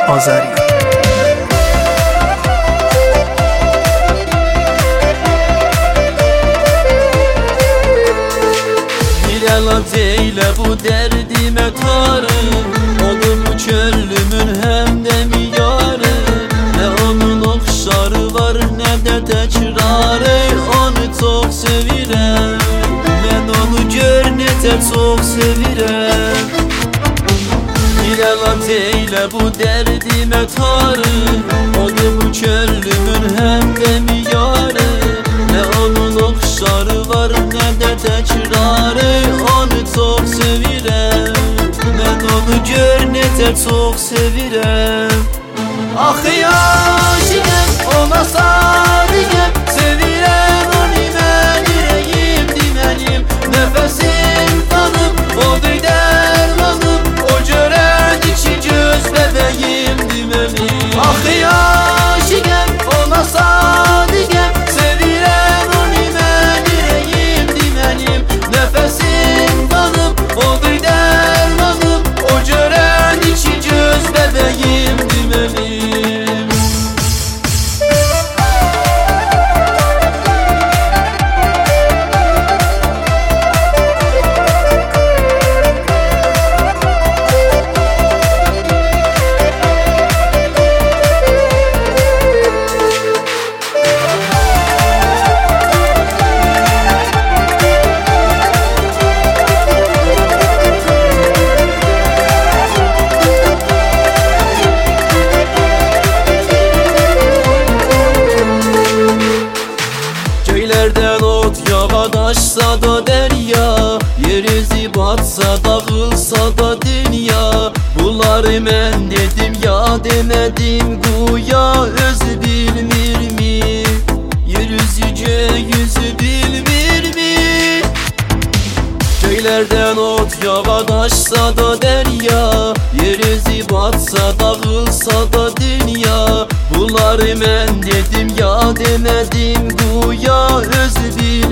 Azeri. Bir elaceyle bu derdime tarı, oldu mu çölümün hem de miyarı. Ne onun okşarı var ne de tekrarı, onu çok sevirem. Ben onu gör ne de çok sevirem. Bir elaceyle bu derdime tarı, oldu mu çölümün hem de miyarı. Ne onun okşarı var ne de tekrarı, onu çok sevirem. Ben onu gör ne de çok sevirem. Ah yaşinem ona sadigem, sevirem onu ben yüreğim dimenim. Nefesim kanım oldu dermanım, o gören içi göz bebeğim dimenim. Ah yaşinem ona sadigem, sevirem onu ben yüreğim dimenim. Nefesim kanım oldu dermanım, o gören içi göz bebeğim dimenim. Göylerden ot yağadaşsa da derya, yeryüzü batsa dağılsa da dünya. Bunları ben dedim ya demedim güya, özü bilmir mi? Yeryüzü gökyüzü bilmir mi? Göylerden ot yağadaşsa da derya, yeryüzü batsa dağılsa da dünya. Bunları ben dedim ya demedim güya, özü bilmir